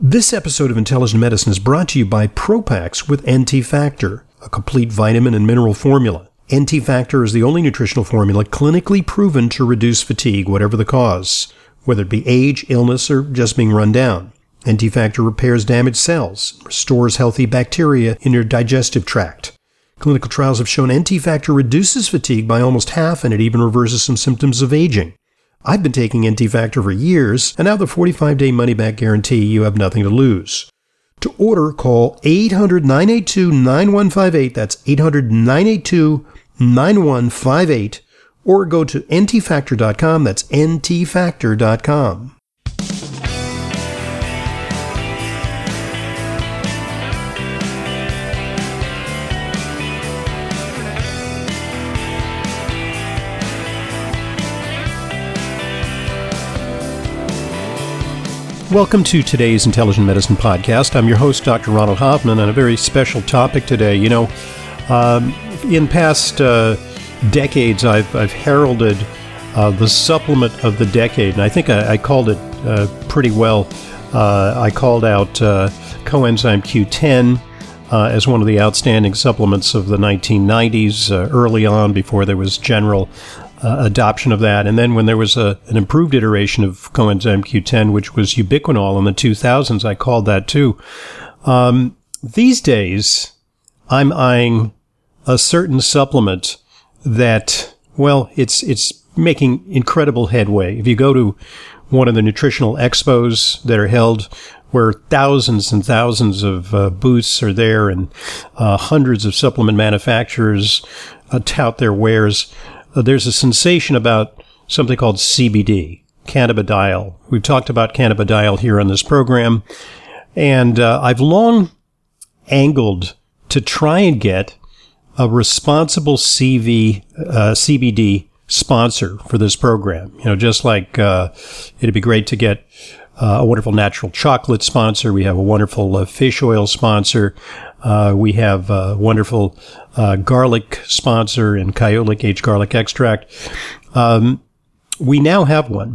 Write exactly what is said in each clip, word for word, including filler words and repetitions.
This episode of Intelligent Medicine is brought to you by Propax with N T Factor, a complete vitamin and mineral formula. N T Factor is the only nutritional formula clinically proven to reduce fatigue, whatever the cause, whether it be age, illness, or just being run down. N T Factor repairs damaged cells, restores healthy bacteria in your digestive tract. Clinical trials have shown N T Factor reduces fatigue by almost half, and it even reverses some symptoms of aging. I've been taking N T Factor for years, and now the forty-five day money-back guarantee, you have nothing to lose. To order, call eight hundred, nine eight two, nine one five eight, that's eight hundred, nine eight two, nine one five eight, or go to N T factor dot com, that's N T factor dot com. Welcome to today's Intelligent Medicine Podcast. I'm your host, Doctor Ronald Hoffman, and a very special topic today. You know, um, in past uh, decades, I've, I've heralded uh, the supplement of the decade, and I think I, I called it uh, pretty well. Uh, I called out uh, coenzyme Q ten uh, as one of the outstanding supplements of the nineteen nineties, uh, early on, before there was general Uh, adoption of that. And then when there was a, an improved iteration of coenzyme Q ten, which was ubiquinol in the two thousands, I called that too. Um, these days, I'm eyeing a certain supplement that, well, it's it's making incredible headway. If you go to one of the nutritional expos that are held, where thousands and thousands of uh, booths are there, and uh, hundreds of supplement manufacturers uh, tout their wares, Uh, there's a sensation about something called C B D, cannabidiol. We've talked about cannabidiol here on this program, and uh, I've long angled to try and get a responsible C V, uh, C B D sponsor for this program. You know, just like uh, it'd be great to get uh, a wonderful natural chocolate sponsor. We have a wonderful uh, fish oil sponsor. Uh, we have a wonderful uh, garlic sponsor in Kyolic aged garlic extract. Um, we now have one,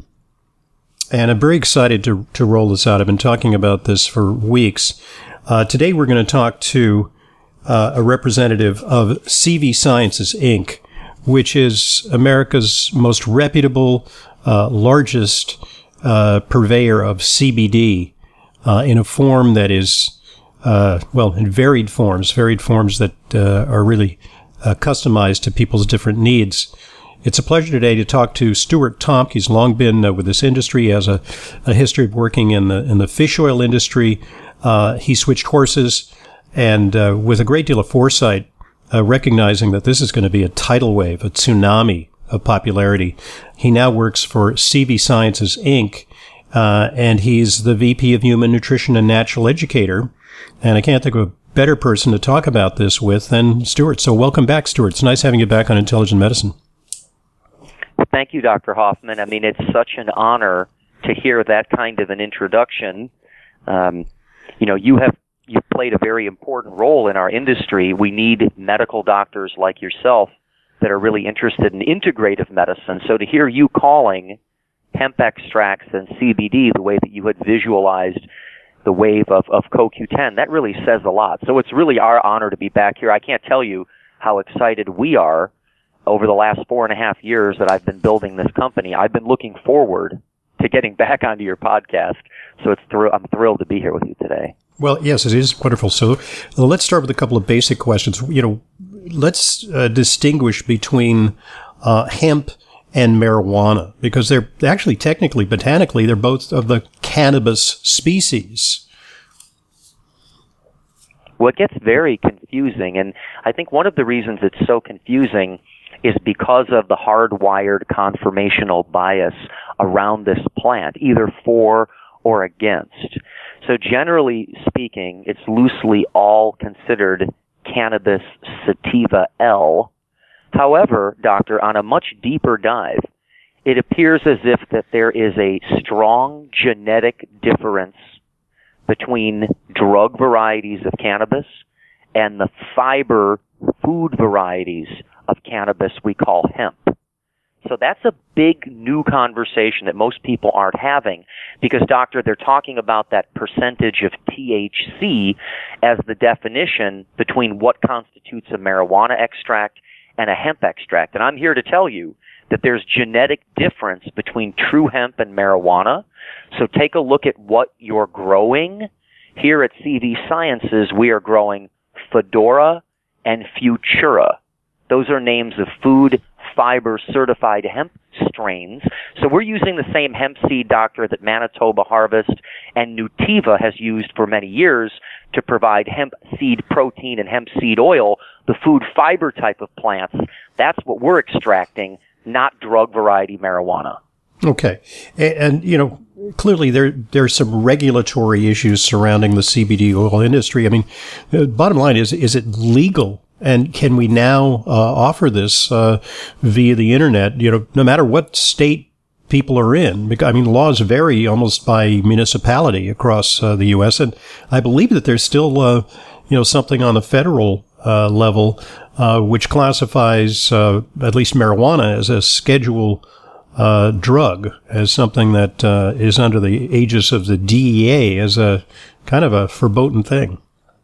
and I'm very excited to to roll this out. I've been talking about this for weeks. Uh, today we're going to talk to uh, a representative of C V Sciences, Incorporated, which is America's most reputable, uh, largest uh, purveyor of C B D uh, in a form that is Uh, well, in varied forms, varied forms that uh, are really uh, customized to people's different needs. It's a pleasure today to talk to Stuart Tomc. He's long been uh, with this industry. He has a, a history of working in the in the fish oil industry. Uh, he switched horses, and uh, with a great deal of foresight, uh, recognizing that this is going to be a tidal wave, a tsunami of popularity. He now works for C V Sciences, Incorporated, uh, and he's the V P of Human Nutrition and Natural Educator. And I can't think of a better person to talk about this with than Stuart. So welcome back, Stuart. It's nice having you back on Intelligent Medicine. Well, thank you, Doctor Hoffman. I mean, it's such an honor to hear that kind of an introduction. Um, you know, you have you've played a very important role in our industry. We need medical doctors like yourself that are really interested in integrative medicine. So to hear you calling hemp extracts and C B D the way that you had visualized the wave of, of C O Q ten, that really says a lot. So it's really our honor to be back here. I can't tell you how excited we are over the last four and a half years that I've been building this company. I've been looking forward to getting back onto your podcast. So it's thr- I'm thrilled to be here with you today. Well, yes, it is wonderful. So uh, let's start with a couple of basic questions. You know, let's uh, distinguish between uh, hemp and marijuana, because they're actually technically, botanically, they're both of the cannabis species. Well, it gets very confusing, and I think one of the reasons it's so confusing is because of the hardwired conformational bias around this plant, either for or against. So generally speaking, it's loosely all considered cannabis sativa L. However, doctor, on a much deeper dive, it appears as if that there is a strong genetic difference between drug varieties of cannabis and the fiber food varieties of cannabis we call hemp. So that's a big new conversation that most people aren't having because, doctor, they're talking about that percentage of T H C as the definition between what constitutes a marijuana extract and a hemp extract. And I'm here to tell you that there's genetic difference between true hemp and marijuana. So take a look at what you're growing. Here at C V Sciences, we are growing Fedora and Futura. Those are names of food fiber certified hemp strains. So we're using the same hemp seed, doctor, that Manitoba Harvest and Nutiva has used for many years to provide hemp seed protein and hemp seed oil, the food fiber type of plants. That's what we're extracting, not drug variety marijuana. Okay. And, and, you know, clearly there there's some regulatory issues surrounding the C B D oil industry. I mean, the bottom line is, is it legal? And can we now uh, offer this uh, via the internet, you know, no matter what state people are in? I mean, laws vary almost by municipality across uh, the U S. And I believe that there's still, uh, you know, something on the federal uh, level uh, which classifies uh, at least marijuana as a schedule uh, drug, as something that uh, is under the aegis of the D E A as a kind of a verboten thing.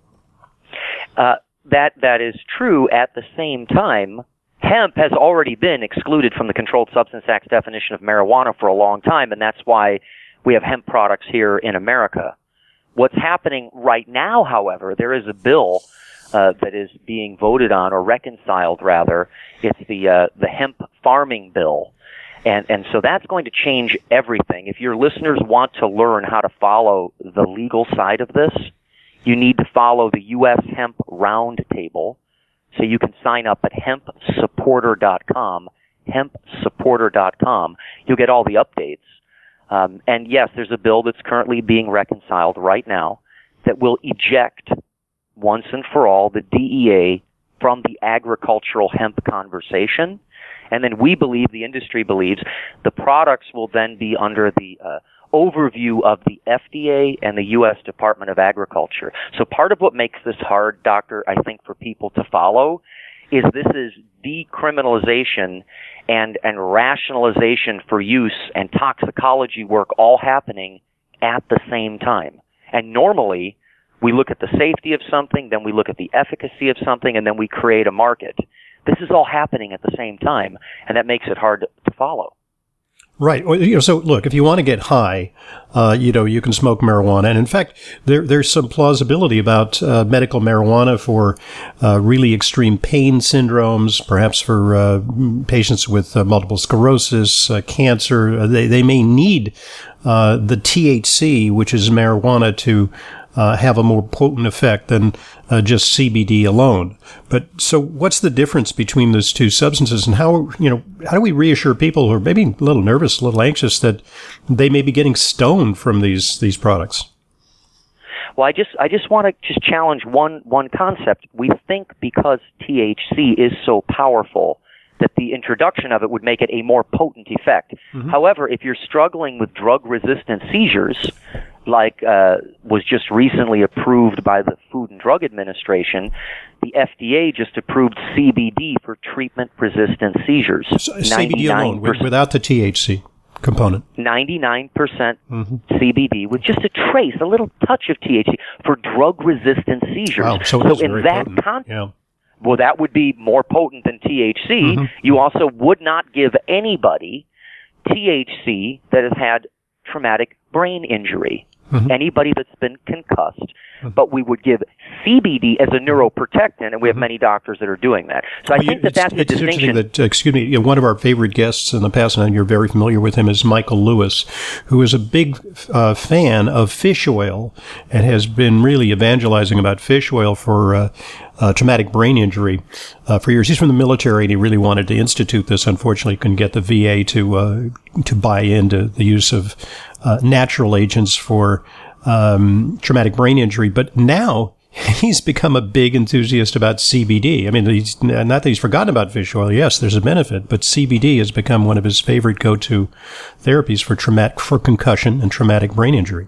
Uh That that is true. At the same time, hemp has already been excluded from the Controlled Substance Act's definition of marijuana for a long time, and that's why we have hemp products here in America. What's happening right now, however, there is a bill uh, that is being voted on, or reconciled rather. It's the uh, the hemp farming bill, and and so that's going to change everything. If your listeners want to learn how to follow the legal side of this, you need to follow the U S Hemp Roundtable. So you can sign up at hemp supporter dot com, hemp supporter dot com. You'll get all the updates. Um, and yes, there's a bill that's currently being reconciled right now that will eject once and for all the D E A from the agricultural hemp conversation. And then we believe, the industry believes, the products will then be under the uh, overview of the F D A and the U S Department of Agriculture. So part of what makes this hard, doctor, I think, for people to follow is this is decriminalization and, and rationalization for use and toxicology work all happening at the same time. And normally, we look at the safety of something, then we look at the efficacy of something, and then we create a market. This is all happening at the same time, and that makes it hard to, to follow. Right. Well, you know, so look, if you want to get high, uh, you know, you can smoke marijuana. And in fact, there, there's some plausibility about uh, medical marijuana for uh, really extreme pain syndromes, perhaps for uh, patients with uh, multiple sclerosis, uh, cancer. They, they may need uh, the T H C, which is marijuana, to Uh, have a more potent effect than uh, just C B D alone. But so what's the difference between those two substances, and how, you know, how do we reassure people who are maybe a little nervous, a little anxious that they may be getting stoned from these, these products? Well, I just, I just want to just challenge one, one concept. We think because T H C is so powerful that the introduction of it would make it a more potent effect. Mm-hmm. However, if you're struggling with drug-resistant seizures, like uh, was just recently approved by the Food and Drug Administration, the F D A just approved C B D for treatment-resistant seizures. So, C B D alone, without the T H C component. ninety-nine percent mm-hmm. C B D with just a trace, a little touch of T H C for drug-resistant seizures. Wow, so, so it is in very that potent. Con- yeah. Well, that would be more potent than T H C. Mm-hmm. You also would not give anybody T H C that has had traumatic brain injury. Mm-hmm. Anybody that's been concussed, mm-hmm. but we would give C B D as a neuroprotectant, and we have many doctors that are doing that. So I well, think that that's it's the distinction. That, uh, excuse me, you know, one of our favorite guests in the past, and you're very familiar with him, is Michael Lewis, who is a big uh, fan of fish oil and has been really evangelizing about fish oil for uh, uh, traumatic brain injury uh, for years. He's from the military, and he really wanted to institute this. Unfortunately, couldn't get the V A to uh, to buy into the use of uh, natural agents for um, traumatic brain injury. But now he's become a big enthusiast about C B D. I mean, he's, not that he's forgotten about fish oil. Yes, there's a benefit, but C B D has become one of his favorite go-to therapies for traumatic, for concussion and traumatic brain injury.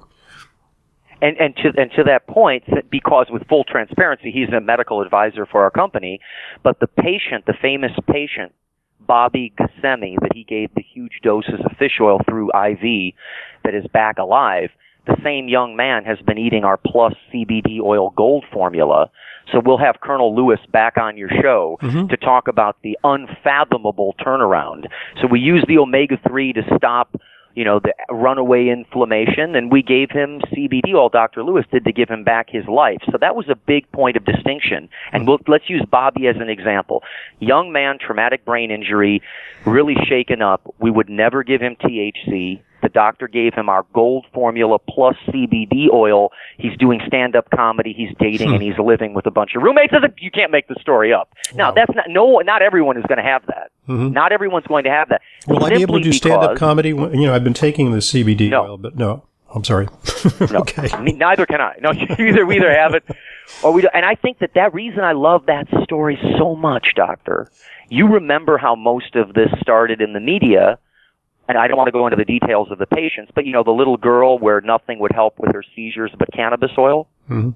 And, and to and to that point, because with full transparency, he's a medical advisor for our company, but the patient, the famous patient Bobby Ghassemi that he gave the huge doses of fish oil through I V that is back alive, the same young man has been eating our Plus C B D Oil Gold formula. So we'll have Colonel Lewis back on your show mm-hmm. to talk about the unfathomable turnaround. So we use the omega three to stop, you know, the runaway inflammation, and we gave him C B D oil, Doctor Lewis did, to give him back his life. So that was a big point of distinction. And we'll, let's use Bobby as an example. Young man, traumatic brain injury, really shaken up. We would never give him T H C. The doctor gave him our Gold Formula plus C B D oil. He's doing stand-up comedy. He's dating, hmm. and he's living with a bunch of roommates. You can't make the story up. Now, wow. that's not no, not everyone is going to have that. Mm-hmm. Not everyone's going to have that. Will I be able to do stand-up comedy? You know, I've been taking the C B D no. oil, but no. I'm sorry. no, okay. Neither can I. No, either we either have it or we don't. And I think that that reason I love that story so much, Doctor. You remember how most of this started in the media. And I don't want to go into the details of the patients, but, you know, the little girl where nothing would help with her seizures but cannabis oil? Mm-hmm.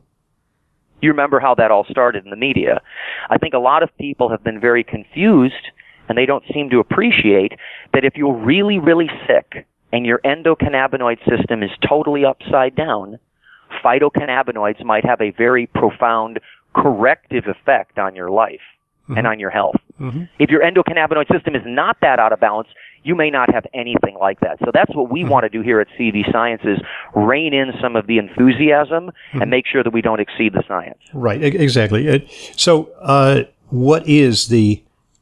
You remember how that all started in the media. I think a lot of people have been very confused, and they don't seem to appreciate that if you're really, really sick and your endocannabinoid system is totally upside down, phytocannabinoids might have a very profound corrective effect on your life mm-hmm. and on your health. Mm-hmm. If your endocannabinoid system is not that out of balance, you may not have anything like that. So that's what we mm-hmm. want to do here at C V Sciences, rein in some of the enthusiasm mm-hmm. and make sure that we don't exceed the science. Right, exactly. So uh, what is the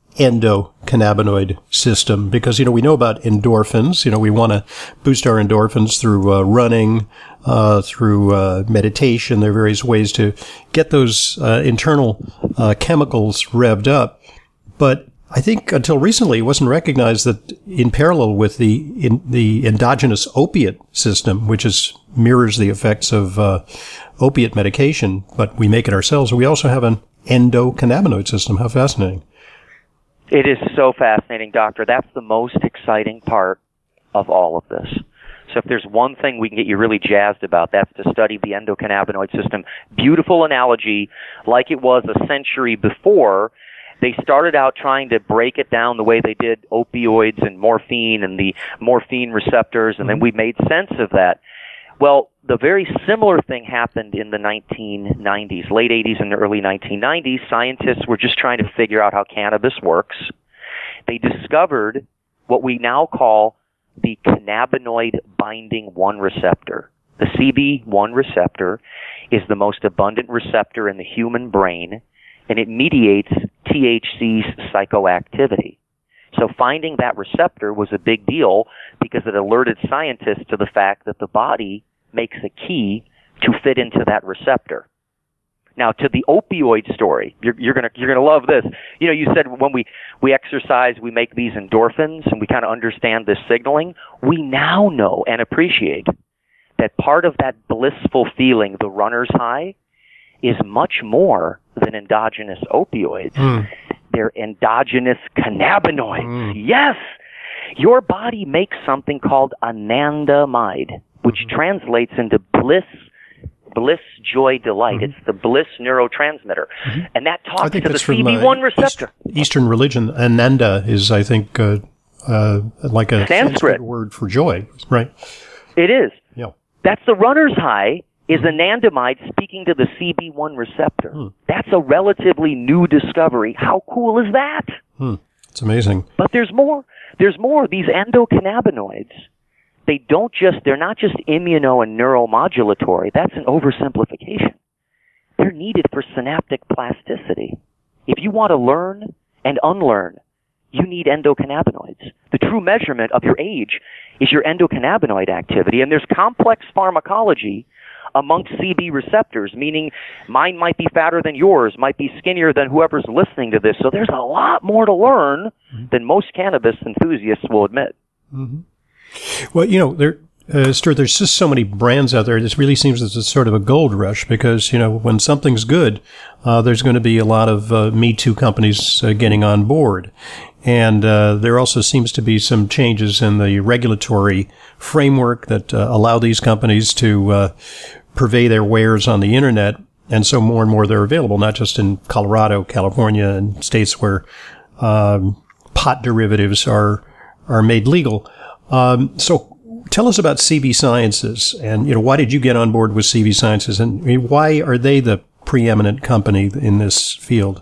endocannabinoid system? Because, you know, we know about endorphins. You know, we want to boost our endorphins through uh, running, uh, through uh, meditation. There are various ways to get those uh, internal uh, chemicals revved up. But I think until recently, it wasn't recognized that in parallel with the in the endogenous opiate system, which is mirrors the effects of uh, opiate medication, but we make it ourselves, we also have an endocannabinoid system. How fascinating. It is so fascinating, Doctor. That's the most exciting part of all of this. So if there's one thing we can get you really jazzed about, that's to study the endocannabinoid system. Beautiful analogy, like it was a century before. They started out trying to break it down the way they did opioids and morphine and the morphine receptors, and then we made sense of that. Well, the very similar thing happened in the nineteen nineties, late eighties and early nineteen nineties. Scientists were just trying to figure out how cannabis works. They discovered what we now call the cannabinoid binding one receptor. The C B one receptor is the most abundant receptor in the human brain, and it mediates T H C's psychoactivity. So finding that receptor was a big deal because it alerted scientists to the fact that the body makes a key to fit into that receptor. Now, to the opioid story, you're, you're gonna you're gonna love this. You know, you said when we we exercise, we make these endorphins, and we kind of understand this signaling. We now know and appreciate that part of that blissful feeling, the runner's high, is much more than endogenous opioids. Mm. They're endogenous cannabinoids. Mm. Yes! Your body makes something called anandamide, which mm-hmm. translates into bliss, bliss, joy, delight. Mm-hmm. It's the bliss neurotransmitter. Mm-hmm. And that talks to the C B one uh, receptor. East, Eastern religion. Ananda is, I think, uh, uh, like a Sanskrit. Sanskrit word for joy, right? It is. Yeah. That's the runner's high. Is anandamide speaking to the C B one receptor. Hmm. That's a relatively new discovery. How cool is that? Hmm. It's amazing. But there's more. There's more. These endocannabinoids, they don't just, they're not just immuno and neuromodulatory. That's an oversimplification. They're needed for synaptic plasticity. If you want to learn and unlearn, you need endocannabinoids. The true measurement of your age is your endocannabinoid activity, and there's complex pharmacology amongst C B receptors, meaning mine might be fatter than yours, might be skinnier than whoever's listening to this. So there's a lot more to learn mm-hmm. than most cannabis enthusiasts will admit. Mm-hmm. Well, you know, there, uh, Stuart, there's just so many brands out there. This really seems as a sort of a gold rush because, you know, when something's good, uh, there's going to be a lot of uh, Me Too companies uh, getting on board. And uh, there also seems to be some changes in the regulatory framework that uh, allow these companies to uh, purvey their wares on the internet. And so more and more they're available, not just in Colorado, California, and states where um, pot derivatives are are made legal. Um, so tell us about C V Sciences, and you know, why did you get on board with C V Sciences, and I mean, why are they the preeminent company in this field?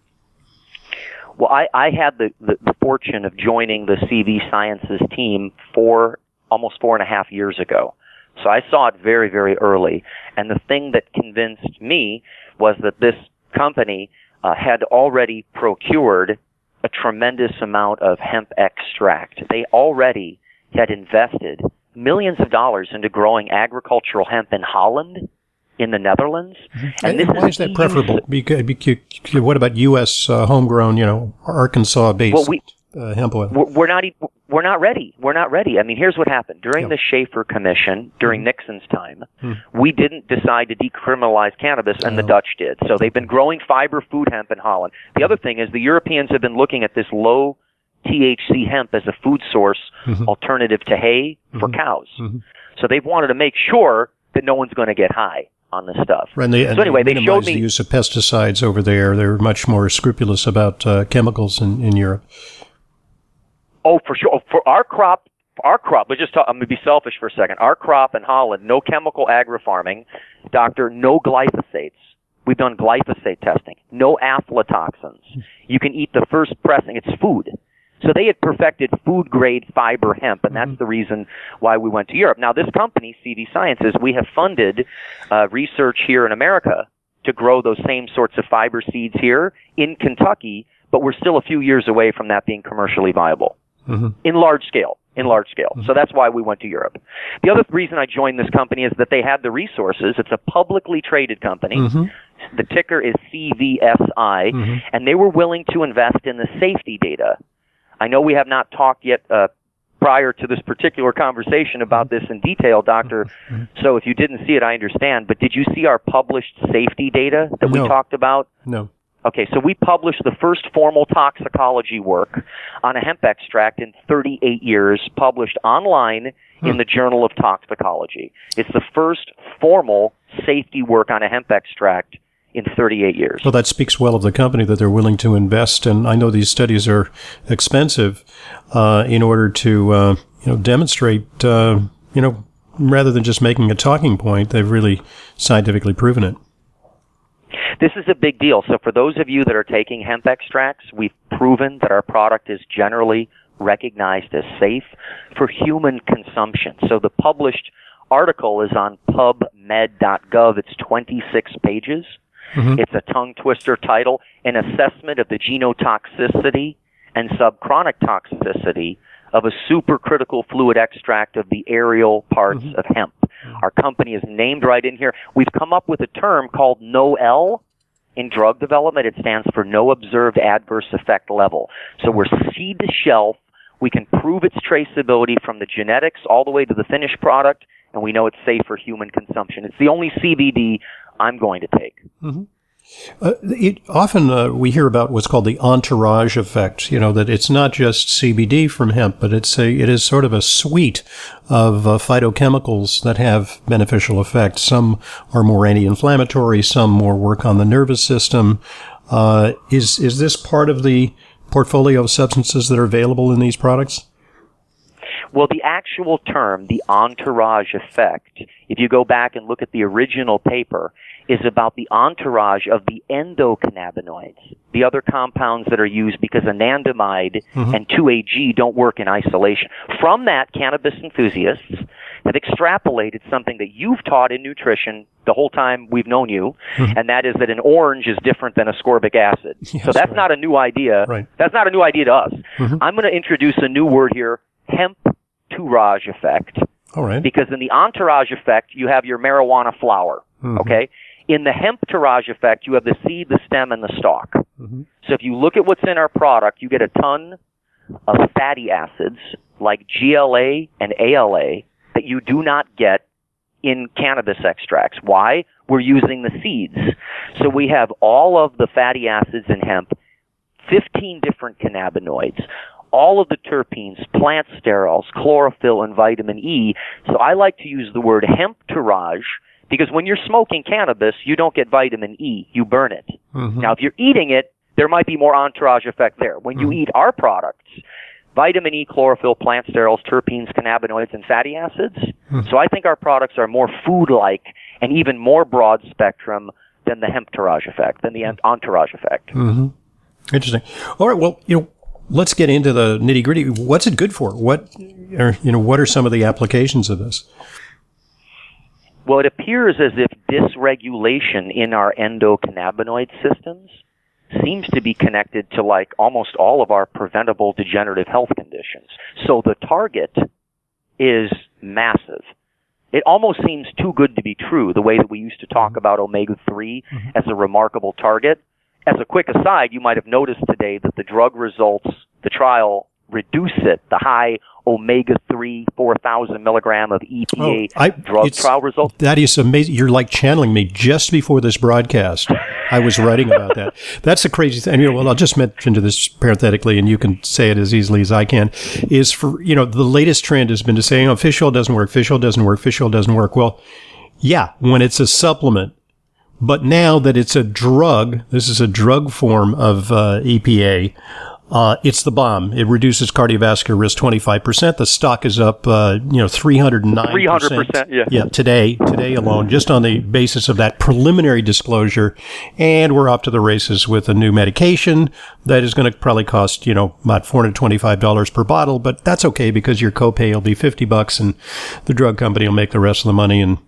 Well, I, I had the, the, the fortune of joining the C V Sciences team for almost four and a half years ago. So I saw it very, very early. And the thing that convinced me was that this company uh, had already procured a tremendous amount of hemp extract. They already had invested millions of dollars into growing agricultural hemp in Holland, in the Netherlands. Mm-hmm. And, and why is, is that preferable? Because, because, what about U S uh, homegrown, you know, Arkansas-based well, we, uh, hemp oil? We're not, we're not ready. We're not ready. I mean, here's what happened. During yeah. the Schaefer Commission, during mm-hmm. Nixon's time, mm-hmm. we didn't decide to decriminalize cannabis, and oh. the Dutch did. So they've been growing fiber food hemp in Holland. The other thing is the Europeans have been looking at this low T H C hemp as a food source mm-hmm. alternative to hay for mm-hmm. cows. Mm-hmm. So they've wanted to make sure that no one's going to get high on this stuff. And they, so anyway, they, they showed me the use of pesticides over there. They're much more scrupulous about uh, chemicals in, in Europe. Oh, for sure. For our crop, our crop. Let's just talk, I'm going to be selfish for a second. Our crop in Holland, no chemical agri-farming, doctor, no glyphosates. We've done glyphosate testing. No aflatoxins. You can eat the first pressing. It's food. So they had perfected food-grade fiber hemp, and that's mm-hmm. the reason why we went to Europe. Now, this company, C V Sciences, we have funded uh, research here in America to grow those same sorts of fiber seeds here in Kentucky, but we're still a few years away from that being commercially viable mm-hmm. in large scale. In large scale. Mm-hmm. So that's why we went to Europe. The other reason I joined this company is that they had the resources. It's a publicly traded company. Mm-hmm. The ticker is C V S I, mm-hmm. and they were willing to invest in the safety data. I know we have not talked yet uh, prior to this particular conversation about this in detail, Doctor. Mm-hmm. So if you didn't see it, I understand. But did you see our published safety data that no. we talked about? No. Okay, so we published the first formal toxicology work on a hemp extract in thirty-eight years, published online hmm. in the Journal of Toxicology. It's the first formal safety work on a hemp extract in thirty-eight years. Well, that speaks well of the company that they're willing to invest, and I know these studies are expensive uh, in order to uh, you know demonstrate uh, you know rather than just making a talking point, they've really scientifically proven it. This is a big deal. So for those of you that are taking hemp extracts, we've proven that our product is generally recognized as safe for human consumption. So the published article is on pub med dot gov. It's twenty-six pages. Mm-hmm. It's a tongue twister title, an assessment of the genotoxicity and subchronic toxicity of a supercritical fluid extract of the aerial parts mm-hmm. of hemp. Mm-hmm. Our company is named right in here. We've come up with a term called N O L in drug development. It stands for no observed adverse effect level. So we're seed to shelf. We can prove its traceability from the genetics all the way to the finished product, and we know it's safe for human consumption. It's the only C B D I'm going to take. Mm-hmm. Uh, it, often uh, we hear about what's called the entourage effect, you know, that it's not just C B D from hemp, but it's a, it is sort of a suite of uh, phytochemicals that have beneficial effects. Some are more anti-inflammatory, some more work on the nervous system. Uh, is, is this part of the portfolio of substances that are available in these products? Well, the actual term, the entourage effect, if you go back and look at the original paper, is about the entourage of the endocannabinoids, the other compounds that are used because anandamide mm-hmm. and two A G don't work in isolation. From that, cannabis enthusiasts have extrapolated something that you've taught in nutrition the whole time we've known you, mm-hmm. and that is that an orange is different than ascorbic acid. Yes, so that's right. not a new idea. Right. That's not a new idea to us. Mm-hmm. I'm going to introduce a new word here, hemp-tourage effect. All right. Because in the entourage effect, you have your marijuana flower, mm-hmm. okay? In the hemp-tourage effect, you have the seed, the stem, and the stalk. Mm-hmm. So if you look at what's in our product, you get a ton of fatty acids like G L A and A L A that you do not get in cannabis extracts. Why? We're using the seeds. So we have all of the fatty acids in hemp, fifteen different cannabinoids, all of the terpenes, plant sterols, chlorophyll, and vitamin E. So I like to use the word hemp-tourage because when you're smoking cannabis, you don't get vitamin E. You burn it. Mm-hmm. Now, if you're eating it, there might be more entourage effect there. When you eat our products, vitamin E, chlorophyll, plant sterols, terpenes, cannabinoids, and fatty acids. Mm-hmm. So I think our products are more food-like and even more broad spectrum than the hemptourage effect, than the entourage effect. Mm-hmm. Interesting. All right. Well, you know, let's get into the nitty-gritty. What's it good for? What are, you know, what are some of the applications of this? Well, it appears as if dysregulation in our endocannabinoid systems seems to be connected to like almost all of our preventable degenerative health conditions. So the target is massive. It almost seems too good to be true, the way that we used to talk about omega three mm-hmm. as a remarkable target. As a quick aside, you might have noticed today that the drug results, the trial, reduce it, the high omega three, four thousand milligram of E P A oh, I, drug trial results. That is amazing. You're like channeling me just before this broadcast. I was writing about that. That's the crazy thing. You know, well, I'll just mention to this parenthetically, and you can say it as easily as I can, is for, you know, the latest trend has been to say, you know, fish oil doesn't work, fish oil doesn't work, fish oil doesn't work. Well, yeah, when it's a supplement. But now that it's a drug, this is a drug form of uh, E P A, Uh, it's the bomb. It reduces cardiovascular risk twenty-five percent. The stock is up, uh, you know, three hundred nine percent. three hundred percent, yeah. Yeah, today, today alone, just on the basis of that preliminary disclosure. And we're off to the races with a new medication that is going to probably cost, you know, about four hundred twenty-five dollars per bottle. But that's okay because your copay will be fifty bucks and the drug company will make the rest of the money. And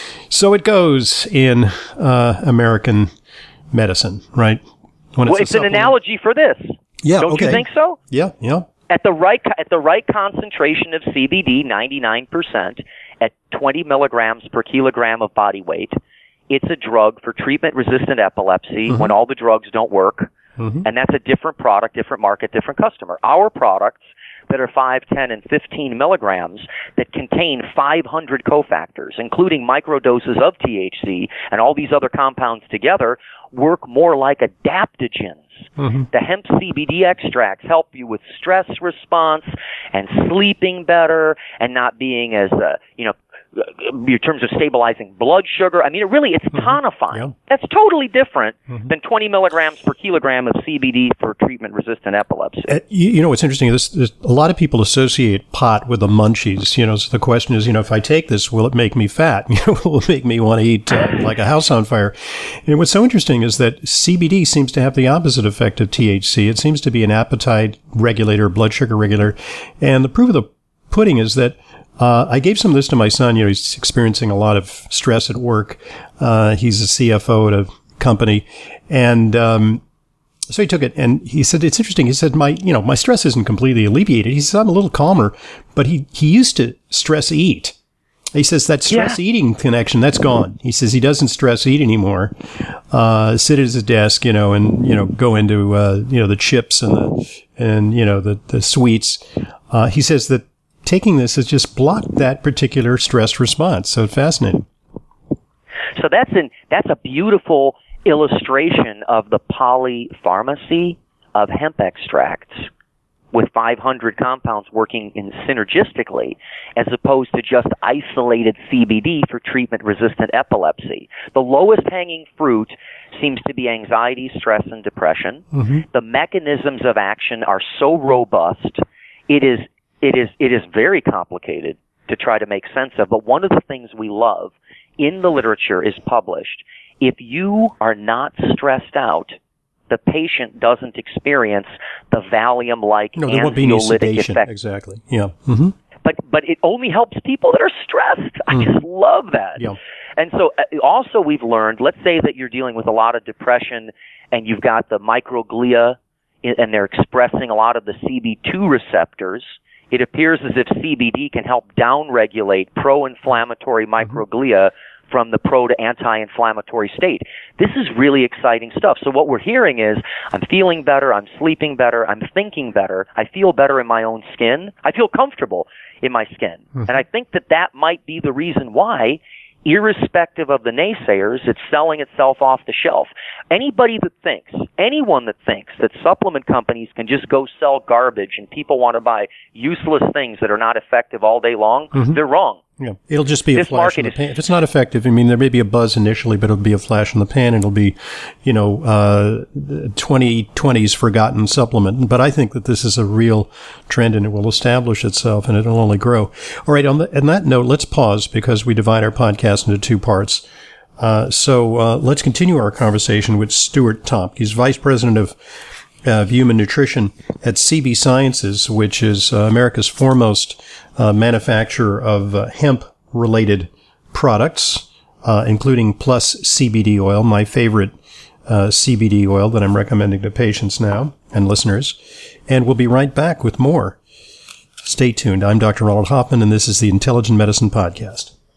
so it goes in uh, American medicine, right? When it's well, it's an analogy for this. Yeah, Don't okay. you think so? Yeah, yeah. At the right at the right concentration of C B D, ninety-nine percent, at twenty milligrams per kilogram of body weight, it's a drug for treatment-resistant epilepsy mm-hmm. when all the drugs don't work, mm-hmm. and that's a different product, different market, different customer. Our products that are five, ten, and fifteen milligrams that contain five hundred cofactors, including microdoses of T H C and all these other compounds together, work more like adaptogens. Mm-hmm. The hemp C B D extracts help you with stress response and sleeping better and not being as, uh, you know, in terms of stabilizing blood sugar. I mean, it really, it's mm-hmm. tonifying. Yeah. That's totally different mm-hmm. than twenty milligrams per kilogram of C B D for treatment-resistant epilepsy. Uh, you, you know, what's interesting, this, this, a lot of people associate pot with the munchies. You know, so the question is, you know, if I take this, will it make me fat? You know, will it make me want to eat uh, like a house on fire? And what's so interesting is that C B D seems to have the opposite effect of T H C. It seems to be an appetite regulator, blood sugar regulator. And the proof of the pudding is that Uh, I gave some of this to my son. You know, he's experiencing a lot of stress at work. Uh, he's a C F O at a company. And, um, so he took it and he said, it's interesting. He said, my, you know, my stress isn't completely alleviated. He said, I'm a little calmer, but he, he used to stress eat. He says that stress yeah. eating connection, that's gone. He says he doesn't stress eat anymore. Uh, sit at his desk, you know, and, you know, go into, uh, you know, the chips and the, and, you know, the, the sweets. Uh, he says that taking this has just blocked that particular stress response. So fascinating. So that's an that's a beautiful illustration of the polypharmacy of hemp extracts with five hundred compounds working in synergistically as opposed to just isolated C B D for treatment-resistant epilepsy. The lowest hanging fruit seems to be anxiety, stress, and depression. Mm-hmm. The mechanisms of action are so robust, it is It is it is very complicated to try to make sense of, but one of the things we love in the literature is published. If you are not stressed out, the patient doesn't experience the Valium-like no, there won't be any anxiolytic sedation. effect. Exactly. Yeah. Mm-hmm. But but it only helps people that are stressed. I mm. just love that. Yeah. And so uh, also we've learned, let's say that you're dealing with a lot of depression and you've got the microglia and they're expressing a lot of the C B two receptors. It appears as if C B D can help downregulate pro-inflammatory microglia from the pro to anti-inflammatory state. This is really exciting stuff. So what we're hearing is, I'm feeling better, I'm sleeping better, I'm thinking better, I feel better in my own skin, I feel comfortable in my skin. Mm-hmm. And I think that that might be the reason why, irrespective of the naysayers, it's selling itself off the shelf. Anybody that thinks, anyone that thinks that supplement companies can just go sell garbage and people want to buy useless things that are not effective all day long, mm-hmm. they're wrong. Yeah, it'll just be a this flash in the is, pan. If it's not effective, I mean, there may be a buzz initially, but it'll be a flash in the pan. It'll be, you know, uh, twenty twenty's forgotten supplement. But I think that this is a real trend, and it will establish itself, and it'll only grow. All right, on, the, on that note, let's pause because we divide our podcast into two parts. Uh, so uh, let's continue our conversation with Stuart Tomc. He's Vice President of Uh, of Human Nutrition at C B Sciences, which is uh, America's foremost uh, manufacturer of uh, hemp-related products, uh, including Plus C B D oil, my favorite uh, C B D oil that I'm recommending to patients now and listeners. And we'll be right back with more. Stay tuned. I'm Doctor Ronald Hoffman, and this is the Intelligent Medicine Podcast.